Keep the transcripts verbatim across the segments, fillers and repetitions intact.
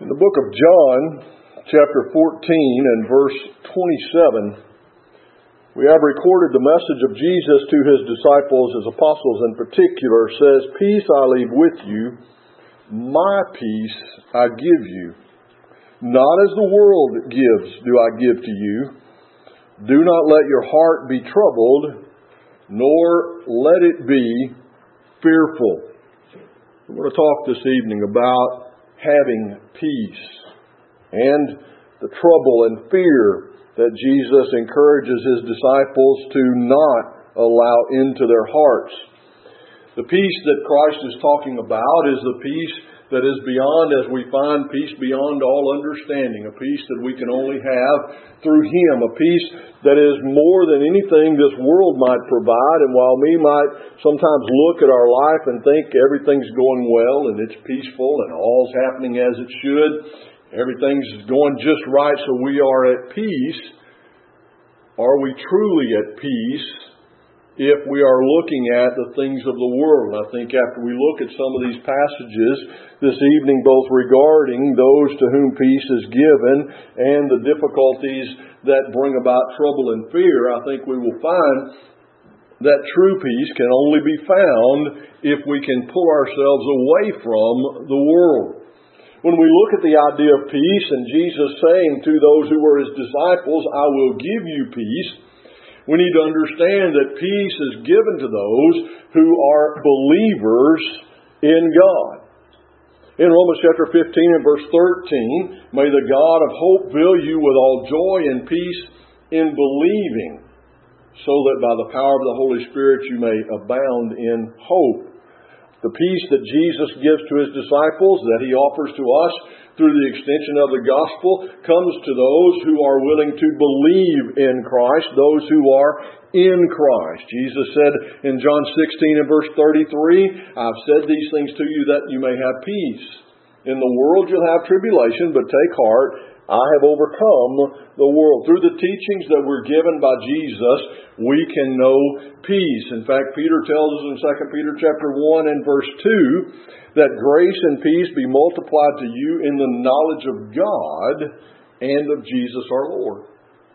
In the book of John, chapter fourteen and verse twenty-seven, we have recorded the message of Jesus to His disciples, His apostles in particular, says, "Peace I leave with you, my peace I give you. Not as the world gives do I give to you. Do not let your heart be troubled, nor let it be fearful." We're going to talk this evening about having peace and the trouble and fear that Jesus encourages His disciples to not allow into their hearts. The peace that Christ is talking about is the peace that is beyond, as we find peace beyond all understanding, a peace that we can only have through Him, a peace that is more than anything this world might provide. And while we might sometimes look at our life and think everything's going well and it's peaceful and all's happening as it should, everything's going just right, so we are at peace, are we truly at peace if we are looking at the things of the world? I think after we look at some of these passages this evening, both regarding those to whom peace is given and the difficulties that bring about trouble and fear, I think we will find that true peace can only be found if we can pull ourselves away from the world. When we look at the idea of peace and Jesus saying to those who were His disciples, "I will give you peace," we need to understand that peace is given to those who are believers in God. In Romans chapter fifteen and verse thirteen, "May the God of hope fill you with all joy and peace in believing, so that by the power of the Holy Spirit you may abound in hope." The peace that Jesus gives to His disciples, that He offers to us through the extension of the gospel, comes to those who are willing to believe in Christ, those who are in Christ. Jesus said in John sixteen and verse thirty-three, "I've said these things to you that you may have peace. In the world you'll have tribulation, but take heart, I have overcome the world." Through the teachings that were given by Jesus, we can know peace. In fact, Peter tells us in Second Peter chapter one and verse two that grace and peace be multiplied to you in the knowledge of God and of Jesus our Lord.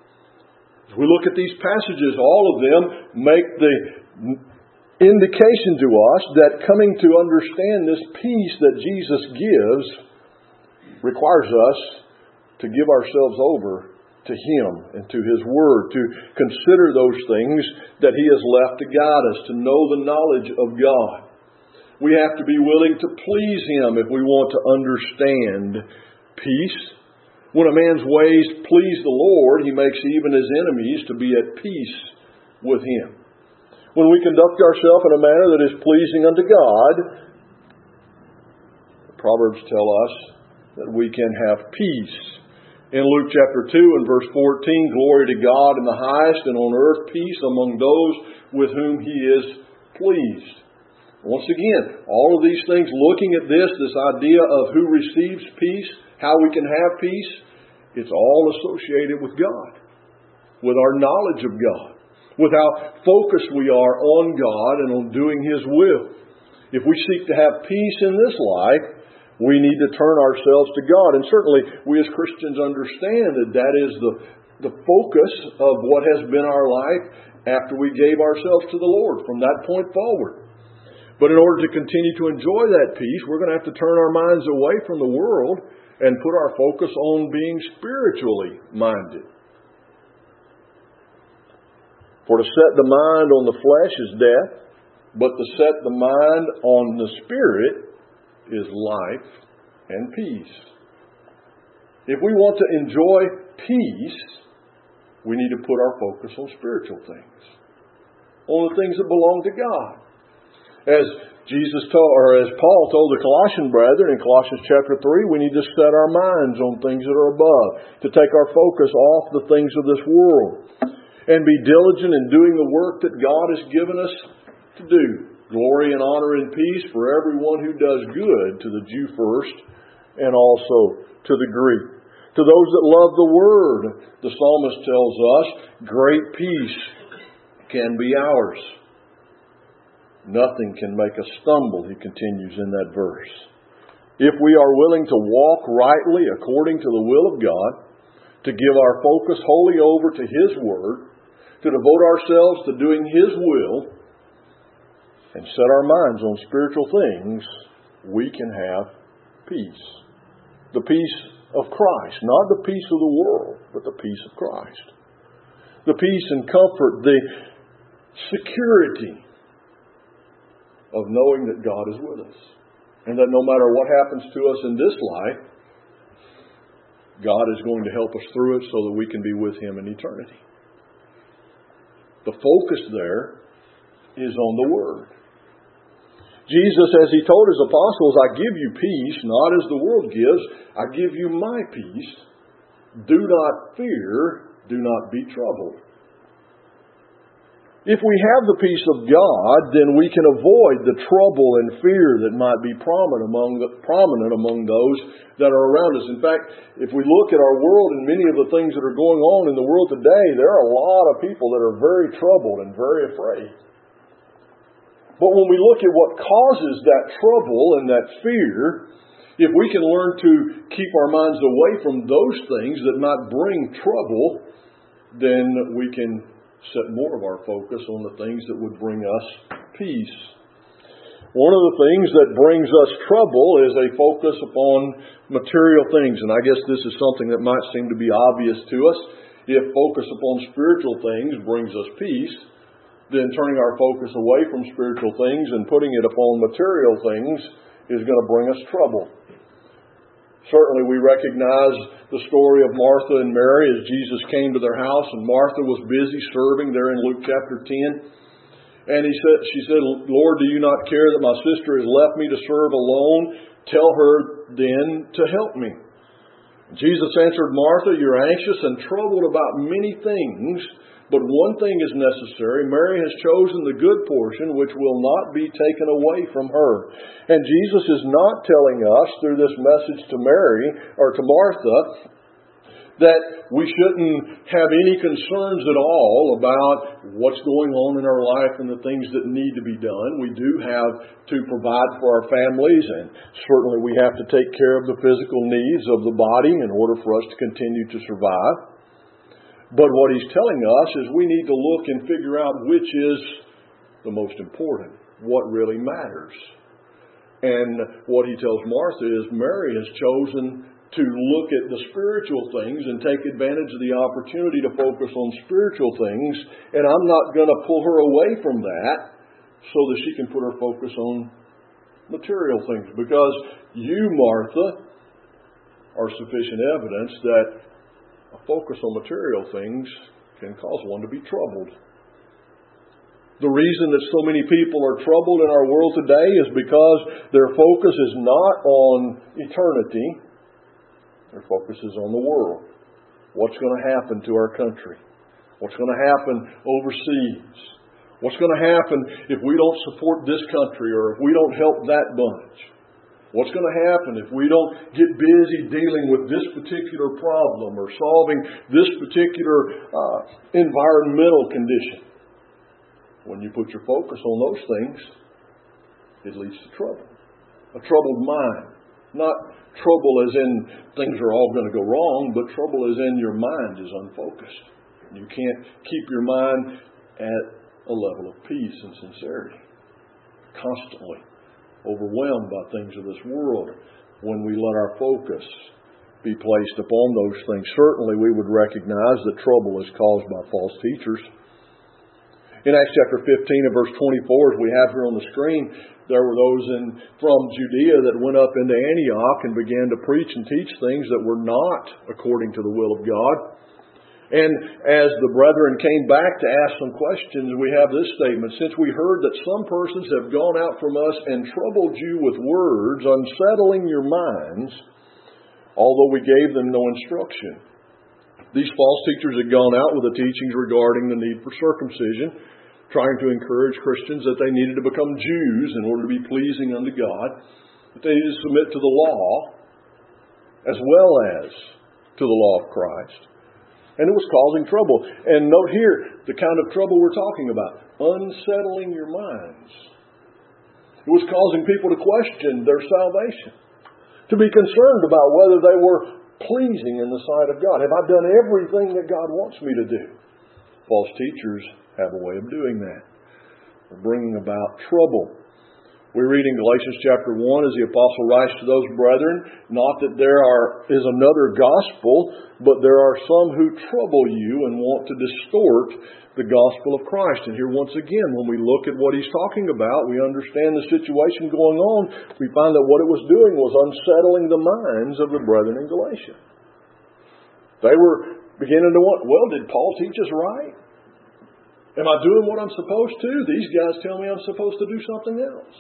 As we look at these passages, all of them make the indication to us that coming to understand this peace that Jesus gives requires us to give ourselves over to Him and to His Word, to consider those things that He has left to guide us, to know the knowledge of God. We have to be willing to please Him if we want to understand peace. When a man's ways please the Lord, He makes even his enemies to be at peace with Him. When we conduct ourselves in a manner that is pleasing unto God, the Proverbs tell us that we can have peace. In Luke chapter two and verse fourteen, "Glory to God in the highest, and on earth peace among those with whom He is pleased." Once again, all of these things, looking at this, this idea of who receives peace, how we can have peace, it's all associated with God, with our knowledge of God, with how focused we are on God and on doing His will. If we seek to have peace in this life, we need to turn ourselves to God. And certainly, we as Christians understand that that is the, the focus of what has been our life after we gave ourselves to the Lord from that point forward. But in order to continue to enjoy that peace, we're going to have to turn our minds away from the world and put our focus on being spiritually minded. For to set the mind on the flesh is death, but to set the mind on the Spirit is life and peace. If we want to enjoy peace, we need to put our focus on spiritual things, on the things that belong to God. As Jesus told, or as Paul told the Colossian brethren in Colossians chapter three, we need to set our minds on things that are above, to take our focus off the things of this world, and be diligent in doing the work that God has given us to do. Glory and honor and peace for everyone who does good, to the Jew first, and also to the Greek. To those that love the Word, the psalmist tells us, great peace can be ours. Nothing can make us stumble, he continues in that verse. if we are willing to walk rightly according to the will of God, to give our focus wholly over to His Word, to devote ourselves to doing His will, and set our minds on spiritual things, we can have peace. The peace of Christ, not the peace of the world, but the peace of Christ. The peace and comfort, the security of knowing that God is with us. And that no matter what happens to us in this life, God is going to help us through it so that we can be with Him in eternity. The focus there is on the Word. Jesus, as He told His apostles, I give you peace, not as the world gives. I give you my peace. Do not fear. Do not be troubled. If we have the peace of God, then we can avoid the trouble and fear that might be prominent among, the, prominent among those that are around us. In fact, if we look at our world and many of the things that are going on in the world today, there are a lot of people that are very troubled and very afraid. But when we look at what causes that trouble and that fear, if we can learn to keep our minds away from those things that might bring trouble, then we can set more of our focus on the things that would bring us peace. One of the things that brings us trouble is a focus upon material things. And I guess this is something that might seem to be obvious to us. If focus upon spiritual things brings us peace, then turning our focus away from spiritual things and putting it upon material things is going to bring us trouble. Certainly we recognize the story of Martha and Mary as Jesus came to their house, and Martha was busy serving there in Luke chapter ten. And he said, she said, Lord, do you not care that my sister has left me to serve alone? Tell her then to help me. Jesus answered, Martha, you're anxious and troubled about many things, but one thing is necessary. Mary has chosen the good portion, which will not be taken away from her. And Jesus is not telling us through this message to Mary or to Martha that we shouldn't have any concerns at all about what's going on in our life and the things that need to be done. We do have to provide for our families, and certainly we have to take care of the physical needs of the body in order for us to continue to survive. But what He's telling us is we need to look and figure out which is the most important, what really matters. And what He tells Martha is Mary has chosen to look at the spiritual things and take advantage of the opportunity to focus on spiritual things. And I'm not going to pull her away from that so that she can put her focus on material things. Because you, Martha, are sufficient evidence that a focus on material things can cause one to be troubled. The reason that so many people are troubled in our world today is because their focus is not on eternity. Their focus is on the world. What's going to happen to our country? What's going to happen overseas? What's going to happen if we don't support this country or if we don't help that bunch? What's going to happen if we don't get busy dealing with this particular problem or solving this particular uh, environmental condition? When you put your focus on those things, it leads to trouble. A troubled mind. Not trouble as in things are all going to go wrong, but trouble as in your mind is unfocused. You can't keep your mind at a level of peace and sincerity. Constantly overwhelmed by things of this world. When we let our focus be placed upon those things, certainly we would recognize that trouble is caused by false teachers. In Acts chapter fifteen and verse twenty-four, as we have here on the screen, there were those in, from Judea that went up into Antioch and began to preach and teach things that were not according to the will of God. And as the brethren came back to ask some questions, we have this statement, since we heard that some persons have gone out from us and troubled you with words, unsettling your minds, although we gave them no instruction. These false teachers had gone out with the teachings regarding the need for circumcision, trying to encourage Christians that they needed to become Jews in order to be pleasing unto God, that they needed to submit to the law as well as to the law of Christ. And it was causing trouble. And note here, the kind of trouble we're talking about. Unsettling your minds. It was causing people to question their salvation. To be concerned about whether they were pleasing in the sight of God. Have I done everything that God wants me to do? False teachers have a way of doing that. They're bringing about trouble. We read in Galatians chapter one as the apostle writes to those brethren, not that there are, is another gospel, but there are some who trouble you and want to distort the gospel of Christ. And here once again, when we look at what he's talking about, we understand the situation going on. We find that what it was doing was unsettling the minds of the brethren in Galatia. They were beginning to want, well, did Paul teach us right? Am I doing what I'm supposed to? These guys tell me I'm supposed to do something else.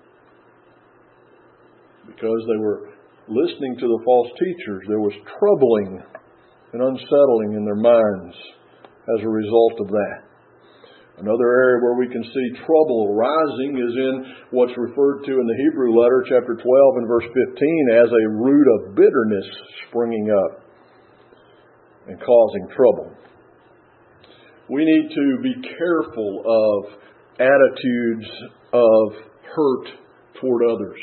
Because they were listening to the false teachers, there was troubling and unsettling in their minds as a result of that. Another area where we can see trouble rising is in what's referred to in the Hebrew letter, chapter twelve and verse fifteen, as a root of bitterness springing up and causing trouble. We need to be careful of attitudes of hurt toward others.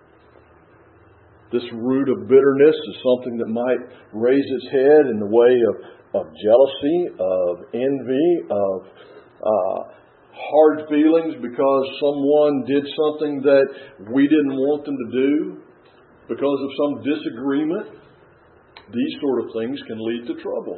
This root of bitterness is something that might raise its head in the way of, of jealousy, of envy, of uh, hard feelings because someone did something that we didn't want them to do, because of some disagreement. These sort of things can lead to trouble.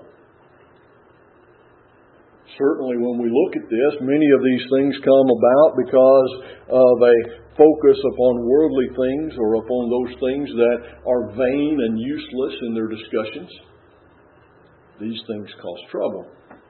Certainly when we look at this, many of these things come about because of a focus upon worldly things or upon those things that are vain and useless in their discussions. These things cause trouble.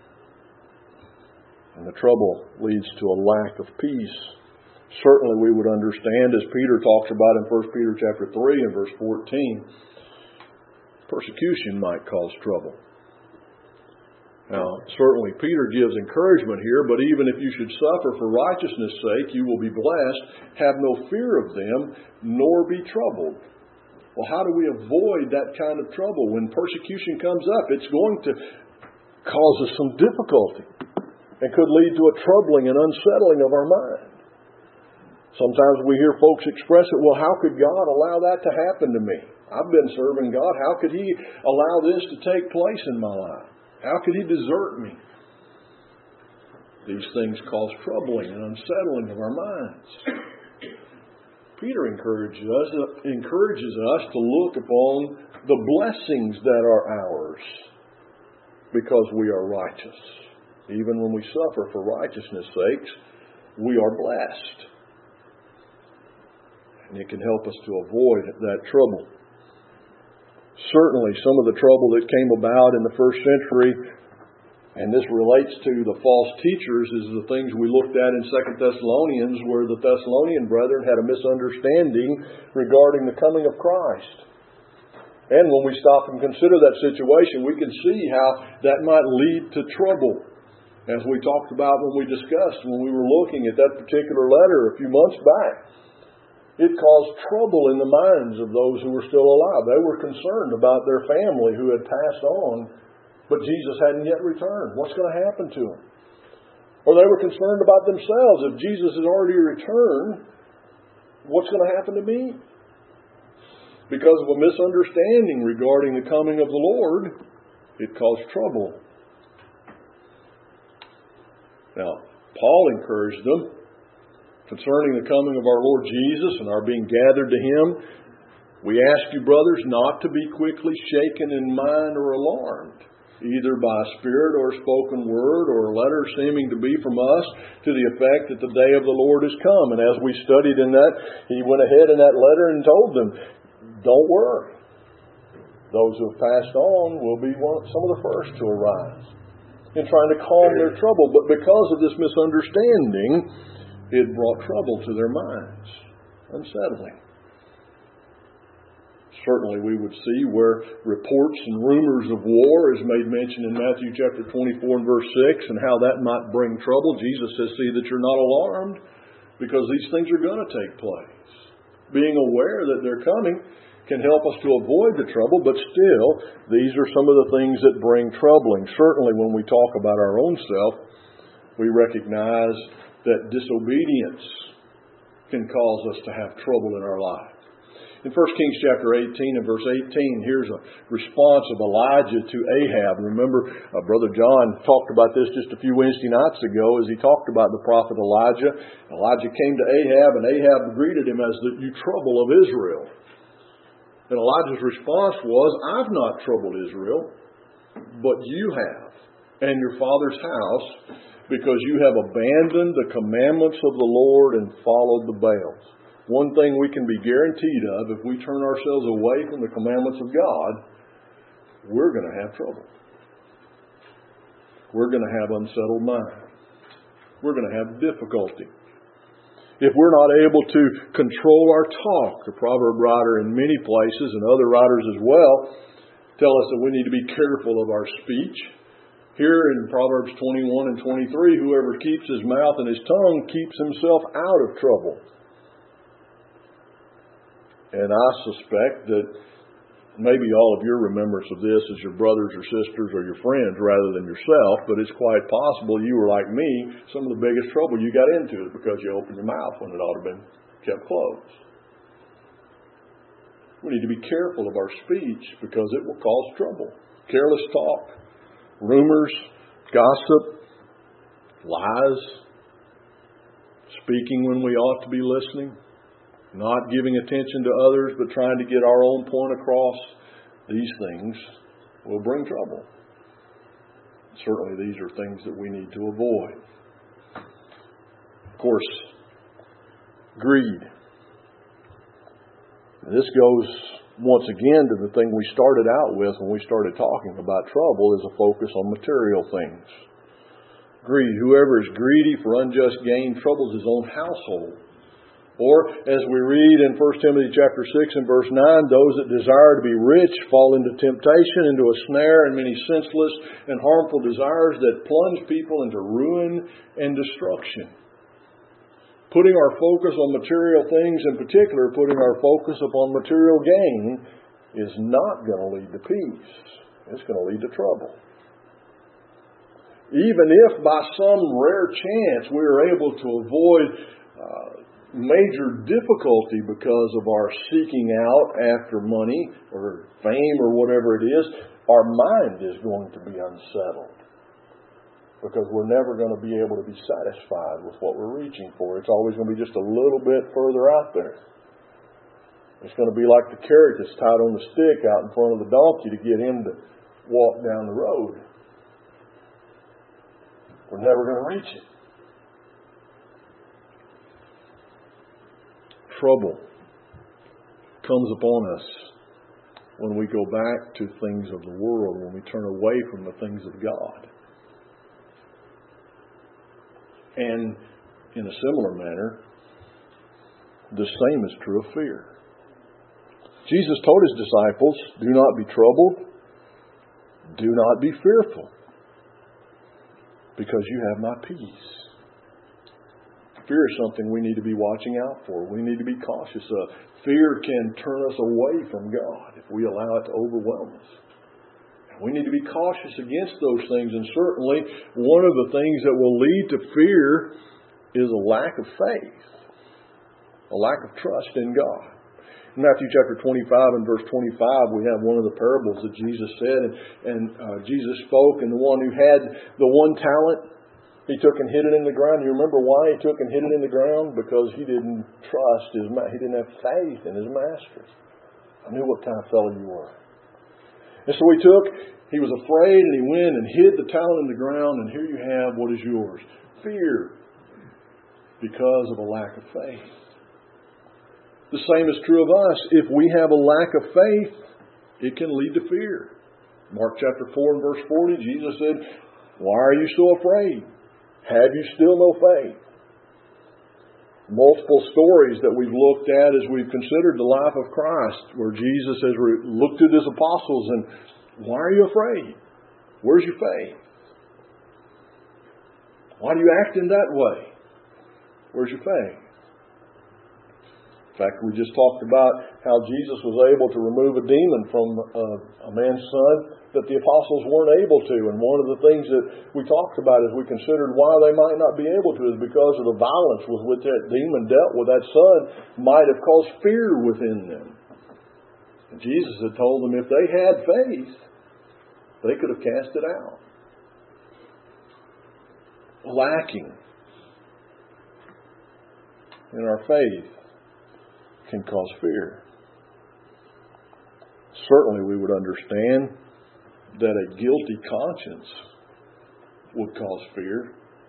And the trouble leads to a lack of peace. Certainly we would understand, as Peter talks about in First Peter chapter three and verse fourteen, persecution might cause trouble. Now, certainly Peter gives encouragement here, but even if you should suffer for righteousness' sake, you will be blessed. Have no fear of them, nor be troubled. Well, how do we avoid that kind of trouble? When persecution comes up, it's going to cause us some difficulty and could lead to a troubling and unsettling of our mind. Sometimes we hear folks express it, well, how could God allow that to happen to me? I've been serving God. How could He allow this to take place in my life? How could He desert me? These things cause troubling and unsettling of our minds. Peter encourages us, encourages us to look upon the blessings that are ours because we are righteous. Even when we suffer for righteousness' sakes, we are blessed. And it can help us to avoid that trouble. Certainly, some of the trouble that came about in the first century, and this relates to the false teachers, is the things we looked at in Second Thessalonians, where the Thessalonian brethren had a misunderstanding regarding the coming of Christ. And when we stop and consider that situation, we can see how that might lead to trouble. As we talked about when we discussed, when we were looking at that particular letter a few months back. It caused trouble in the minds of those who were still alive. They were concerned about their family who had passed on, but Jesus hadn't yet returned. What's going to happen to them? Or they were concerned about themselves. If Jesus has already returned, what's going to happen to me? Because of a misunderstanding regarding the coming of the Lord, it caused trouble. Now, Paul encouraged them concerning the coming of our Lord Jesus and our being gathered to Him. We ask you, brothers, not to be quickly shaken in mind or alarmed, either by a spirit or a spoken word or a letter seeming to be from us, to the effect that the day of the Lord has come. And as we studied in that, he went ahead in that letter and told them, don't worry. Those who have passed on will be one, some of the first to arise in trying to calm their trouble. But because of this misunderstanding, it brought trouble to their minds, unsettling. Certainly we would see where reports and rumors of war is made mention in Matthew chapter twenty-four and verse six, and how that might bring trouble. Jesus says, see that you're not alarmed, because these things are going to take place. Being aware that they're coming can help us to avoid the trouble, but still, these are some of the things that bring troubling. Certainly when we talk about our own self, we recognize that disobedience can cause us to have trouble in our life. In First Kings chapter eighteen and verse eighteen, here's a response of Elijah to Ahab. Remember, uh, Brother John talked about this just a few Wednesday nights ago as he talked about the prophet Elijah. Elijah came to Ahab, and Ahab greeted him as the you trouble of Israel. And Elijah's response was, I've not troubled Israel, but you have, and your father's house, because you have abandoned the commandments of the Lord and followed the Baals. One thing we can be guaranteed of, if we turn ourselves away from the commandments of God, we're going to have trouble. We're going to have unsettled minds. We're going to have difficulty. If we're not able to control our talk, the proverb writer in many places and other writers as well tell us that we need to be careful of our speech. Here in Proverbs twenty-one and twenty-three, whoever keeps his mouth and his tongue keeps himself out of trouble. And I suspect that maybe all of your remembrance of this is your brothers or sisters or your friends rather than yourself, but it's quite possible you were like me. Some of the biggest trouble you got into is because you opened your mouth when it ought to have been kept closed. We need to be careful of our speech because it will cause trouble. Careless talk, rumors, gossip, lies, speaking when we ought to be listening, not giving attention to others but trying to get our own point across. These things will bring trouble. Certainly these are things that we need to avoid. Of course, greed. This goes once again to the thing we started out with when we started talking about trouble, is a focus on material things. Greed. Whoever is greedy for unjust gain troubles his own household. Or, as we read in First Timothy chapter six and verse nine, those that desire to be rich fall into temptation, into a snare, and many senseless and harmful desires that plunge people into ruin and destruction. Putting our focus on material things, in particular, putting our focus upon material gain, is not going to lead to peace. It's going to lead to trouble. Even if by some rare chance we are able to avoid uh, major difficulty because of our seeking out after money or fame or whatever it is, our mind is going to be unsettled because we're never going to be able to be satisfied with what we're reaching for. It's always going to be just a little bit further out there. It's going to be like the carrot that's tied on the stick out in front of the donkey to get him to walk down the road. We're never going to reach it. Trouble comes upon us when we go back to things of the world, when we turn away from the things of God. And in a similar manner, the same is true of fear. Jesus told his disciples, do not be troubled, do not be fearful, because you have my peace. Fear is something we need to be watching out for. We need to be cautious of. Fear can turn us away from God if we allow it to overwhelm us. We need to be cautious against those things. And certainly one of the things that will lead to fear is a lack of faith, a lack of trust in God. In Matthew chapter twenty-five and verse twenty-five, we have one of the parables that Jesus said. And, and uh, Jesus spoke, and the one who had the one talent, he took and hid it in the ground. You remember why he took and hid it in the ground? Because he didn't trust his ma- he didn't have faith in his master. I knew what kind of fellow you were. And so he took, he was afraid, and he went and hid the talent in the ground, and here you have what is yours. Fear. Because of a lack of faith. The same is true of us. If we have a lack of faith, it can lead to fear. Mark chapter four and verse forty, Jesus said, why are you so afraid? Have you still no faith? Multiple stories that we've looked at as we've considered the life of Christ, where Jesus has re- looked at his apostles and, why are you afraid? Where's your faith? Why do you act in that way? Where's your faith? In fact, we just talked about how Jesus was able to remove a demon from uh, a man's son that the apostles weren't able to. And one of the things that we talked about as we considered why they might not be able to is because of the violence with which that demon dealt with that son might have caused fear within them. And Jesus had told them if they had faith, they could have cast it out. Lacking in our faith can cause fear. Certainly we would understand that a guilty conscience would cause fear.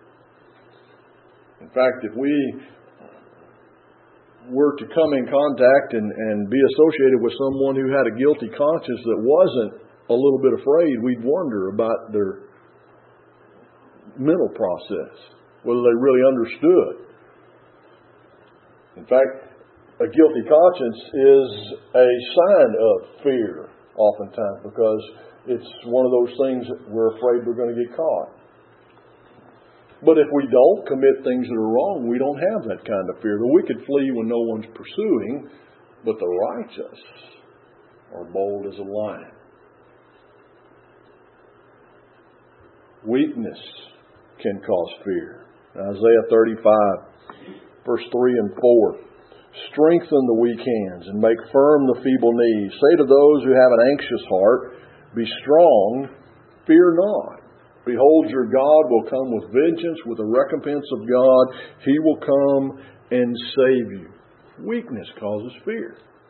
In fact, if we were to come in contact and, and be associated with someone who had a guilty conscience that wasn't a little bit afraid, we'd wonder about their mental process, whether they really understood. In fact, a guilty conscience is a sign of fear oftentimes, because it's one of those things that we're afraid we're going to get caught. But if we don't commit things that are wrong, we don't have that kind of fear. The wicked flee when no one's pursuing, but the righteous are bold as a lion. Weakness can cause fear. Isaiah thirty-five, verse three and four. Strengthen the weak hands and make firm the feeble knees. Say to those who have an anxious heart, be strong, fear not. Behold, your God will come with vengeance, with the recompense of God. He will come and save you. Weakness causes fear.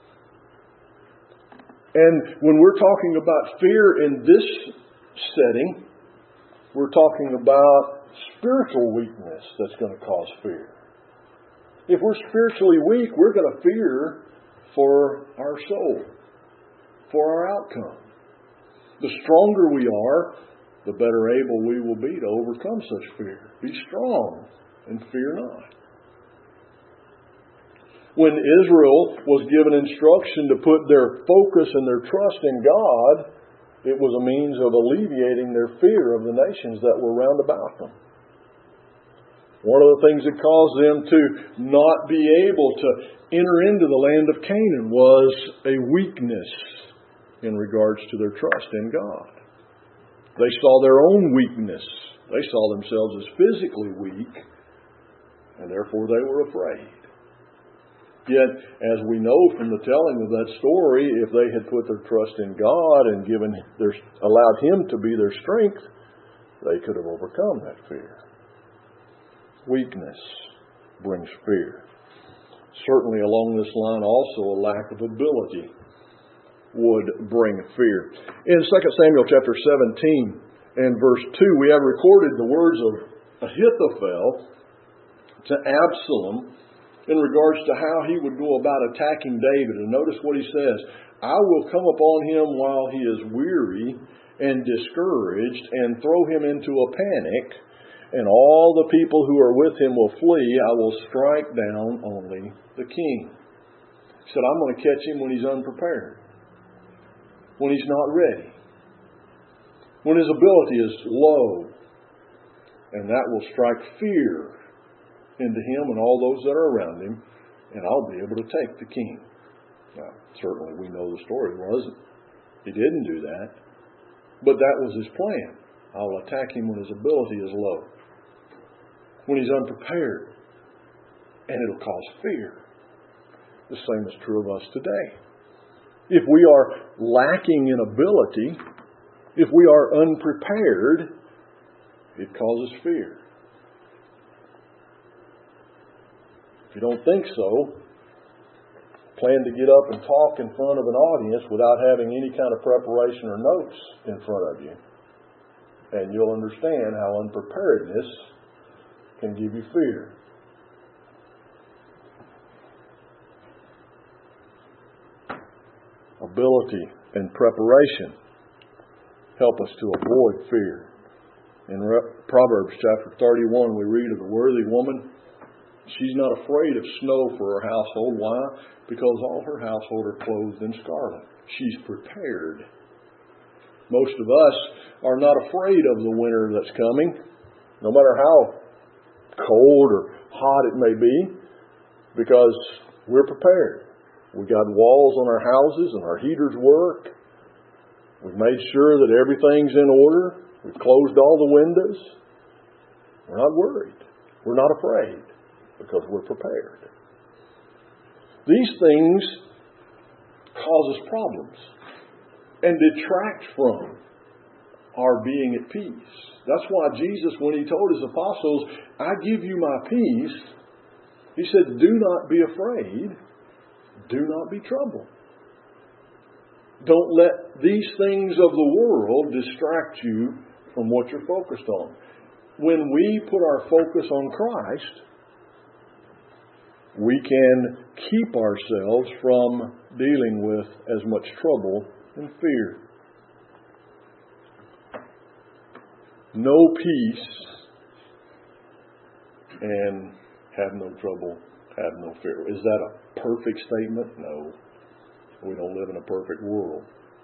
And when we're talking about fear in this setting, we're talking about spiritual weakness that's going to cause fear. If we're spiritually weak, we're going to fear for our soul, for our outcome. The stronger we are, the better able we will be to overcome such fear. Be strong and fear not. When Israel was given instruction to put their focus and their trust in God, it was a means of alleviating their fear of the nations that were round about them. One of the things that caused them to not be able to enter into the land of Canaan was a weakness in regards to their trust in God. They saw their own weakness. They saw themselves as physically weak, and therefore they were afraid. Yet, as we know from the telling of that story, if they had put their trust in God and given their, allowed Him to be their strength, they could have overcome that fear. Weakness brings fear. Certainly along this line also a lack of ability would bring fear. In Second Samuel chapter seventeen and verse two, we have recorded the words of Ahithophel to Absalom in regards to how he would go about attacking David. And notice what he says. I will come upon him while he is weary and discouraged and throw him into a panic, and all the people who are with him will flee. I will strike down only the king. He said, I'm going to catch him when he's unprepared, when he's not ready, when his ability is low, and that will strike fear into him and all those that are around him, and I'll be able to take the king. Now, certainly we know the story wasn't. He didn't do that, but that was his plan. I'll attack him when his ability is low, when he's unprepared, and it'll cause fear. The same is true of us today. If we are lacking in ability, if we are unprepared, it causes fear. If you don't think so, plan to get up and talk in front of an audience without having any kind of preparation or notes in front of you, and you'll understand how unpreparedness can give you fear. Ability and preparation help us to avoid fear. In Proverbs chapter thirty-one, we read of the worthy woman. She's not afraid of snow for her household. Why? Because all her household are clothed in scarlet. She's prepared. Most of us are not afraid of the winter that's coming, no matter how cold or hot it may be, because we're prepared. We've got walls on our houses and our heaters work. We've made sure that everything's in order. We've closed all the windows. We're not worried. We're not afraid because we're prepared. These things causes problems and detracts from our being at peace. That's why Jesus, when He told His apostles, I give you my peace, He said, do not be afraid. Do not be troubled. Don't let these things of the world distract you from what you're focused on. When we put our focus on Christ, we can keep ourselves from dealing with as much trouble and fear. No peace and have no trouble, have no fear. Is that a perfect statement? No. We don't live in a perfect world.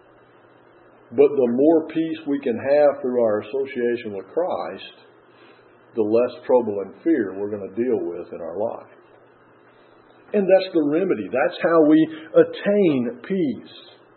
But the more peace we can have through our association with Christ, the less trouble and fear we're going to deal with in our life. And that's the remedy. That's how we attain peace.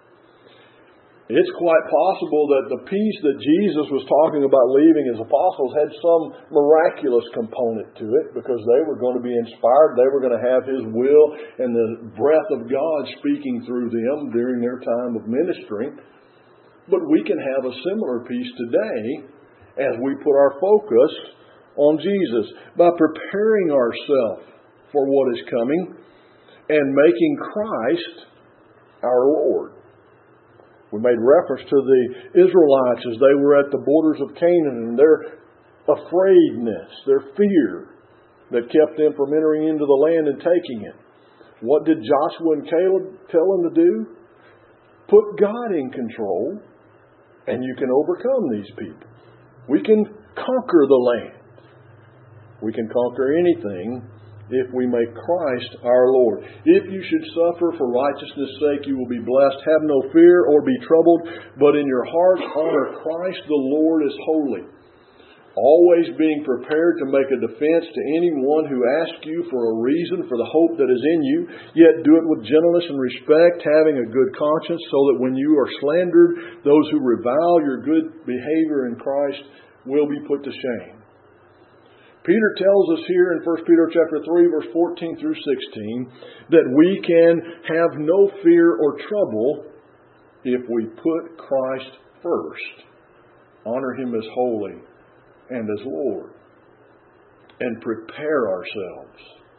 It's quite possible that the peace that Jesus was talking about leaving His apostles had some miraculous component to it, because they were going to be inspired. They were going to have His will and the breath of God speaking through them during their time of ministry. But we can have a similar peace today as we put our focus on Jesus by preparing ourselves for what is coming and making Christ our Lord. We made reference to the Israelites as they were at the borders of Canaan and their afraidness, their fear that kept them from entering into the land and taking it. What did Joshua and Caleb tell them to do? Put God in control and you can overcome these people. We can conquer the land. We can conquer anything if we make Christ our Lord. If you should suffer for righteousness' sake, you will be blessed. Have no fear or be troubled, but in your hearts honor Christ the Lord as holy, always being prepared to make a defense to anyone who asks you for a reason for the hope that is in you, yet do it with gentleness and respect, having a good conscience, so that when you are slandered, those who revile your good behavior in Christ will be put to shame. Peter tells us here in First Peter chapter three, verse fourteen through sixteen, that we can have no fear or trouble if we put Christ first, honor Him as holy and as Lord, and prepare ourselves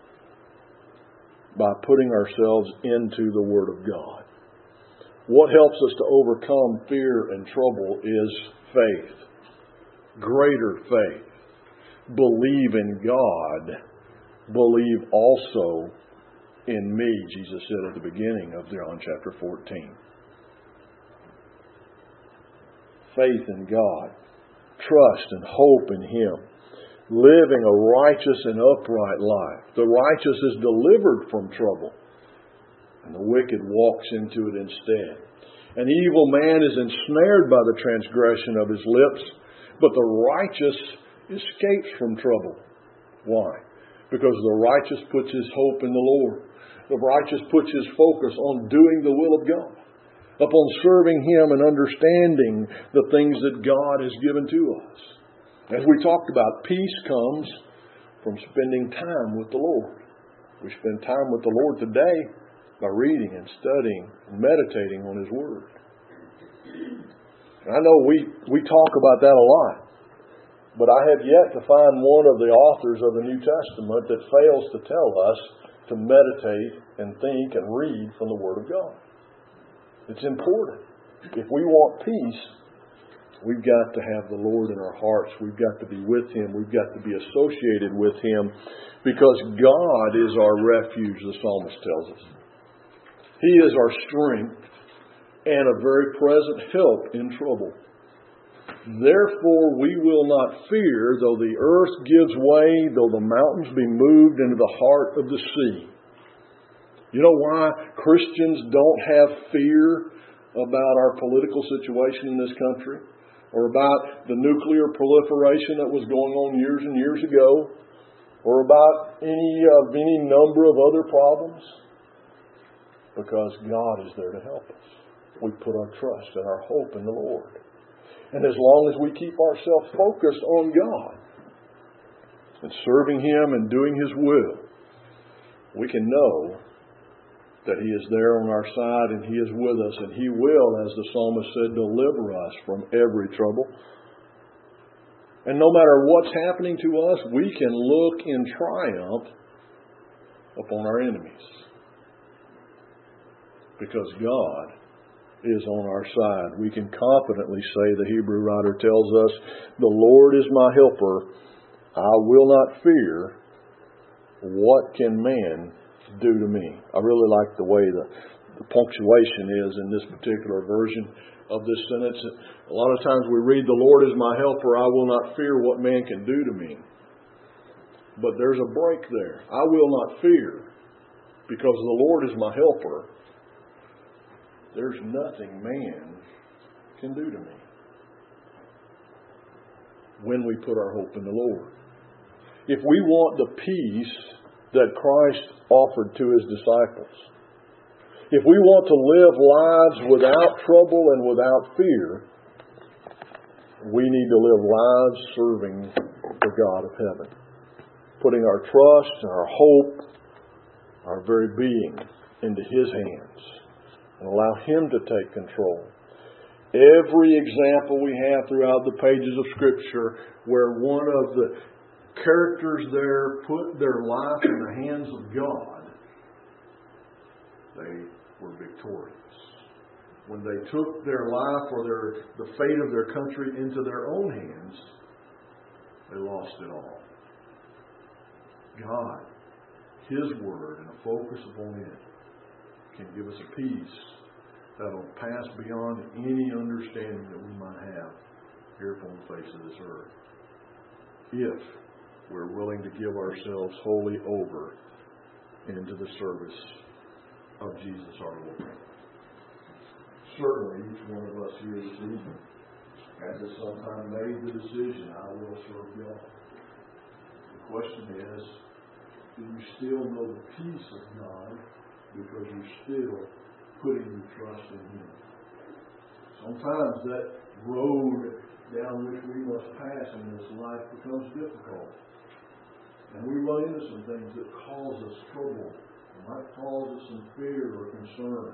by putting ourselves into the Word of God. What helps us to overcome fear and trouble is faith, greater faith. Believe in God. Believe also in me, Jesus said at the beginning of John chapter fourteen. Faith in God. Trust and hope in Him. Living a righteous and upright life. The righteous is delivered from trouble, and the wicked walks into it instead. An evil man is ensnared by the transgression of his lips, but the righteous escapes from trouble. Why? Because the righteous puts his hope in the Lord. The righteous puts his focus on doing the will of God, upon serving Him and understanding the things that God has given to us. As we talked about, peace comes from spending time with the Lord. We spend time with the Lord today by reading and studying and meditating on His Word. And I know we, we talk about that a lot. But I have yet to find one of the authors of the New Testament that fails to tell us to meditate and think and read from the Word of God. It's important. If we want peace, we've got to have the Lord in our hearts. We've got to be with Him. We've got to be associated with Him, because God is our refuge, the psalmist tells us. He is our strength and a very present help in trouble. Therefore we will not fear, though the earth gives way, though the mountains be moved into the heart of the sea. You know why Christians don't have fear about our political situation in this country, or about the nuclear proliferation that was going on years and years ago, or about any of uh, any number of other problems? Because God is there to help us. We put our trust and our hope in the Lord. And as long as we keep ourselves focused on God and serving Him and doing His will, we can know that He is there on our side and He is with us, and He will, as the psalmist said, deliver us from every trouble. And no matter what's happening to us, we can look in triumph upon our enemies. Because God is on our side. We can confidently say, the Hebrew writer tells us, the Lord is my helper. I will not fear. What can man do to me? I really like the way the, the punctuation is in this particular version of this sentence. A lot of times we read, the Lord is my helper. I will not fear what man can do to me. But there's a break there. I will not fear because the Lord is my helper. There's nothing man can do to me when we put our hope in the Lord. If we want the peace that Christ offered to His disciples, if we want to live lives without trouble and without fear, we need to live lives serving the God of heaven, putting our trust and our hope, our very being, into His hands, and allow Him to take control. Every example we have throughout the pages of Scripture where one of the characters there put their life in the hands of God, they were victorious. When they took their life or their the fate of their country into their own hands, they lost it all. God, His Word, and a focus upon it can give us a peace that will pass beyond any understanding that we might have here upon the face of this earth. If we're willing to give ourselves wholly over into the service of Jesus our Lord. Certainly, each one of us here this evening has at some time made the decision, I will serve God. The question is, do you still know the peace of God because you're still putting your trust in Him? Sometimes that road down which we must pass in this life becomes difficult. And we run into some things that cause us trouble. It might cause us some fear or concern.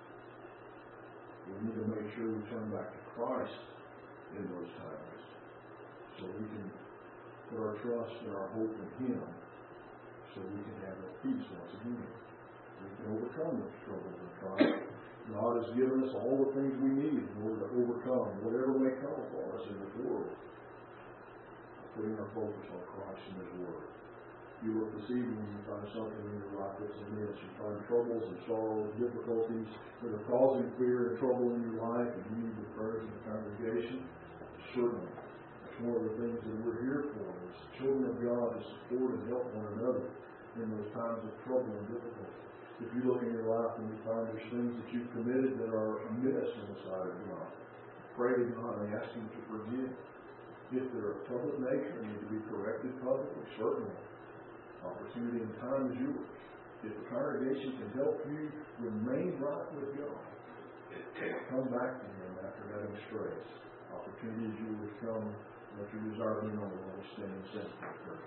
We need to make sure we turn back to Christ in those times, so we can put our trust and our hope in Him, so we can have that peace once again. We can overcome those troubles and trials. God has given us all the things we need in order to overcome whatever may come upon us in this world. Putting our focus on Christ and His Word. You look this evening and you find something in your life that's amiss. You find troubles and sorrows, difficulties that are causing fear and trouble in your life, and you need the prayers of the congregation. Certainly. That's one of the things that we're here for, as children of God, to support and help one another in those times of trouble and difficulty. If you look in your life and you find there's things that you've committed that are amiss in the sight of God, pray to God and ask Him to forgive. If they're of public nature and need to be corrected publicly, certainly. Opportunity and time is yours. If the congregation can help you remain right with God, come back to Him after having strayed. Opportunity is yours. Come, let your desire be known. Stand and sing.